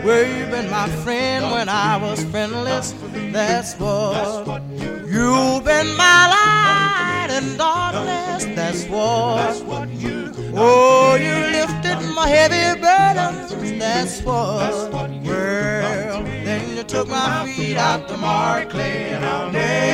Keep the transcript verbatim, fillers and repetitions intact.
Well, you've been my friend when I was friendless. That's what. You've been my light in darkness. That's what. Oh, you lifted my heavy burdens. That's what. Well, then you took my feet out the mark clay, and I'll never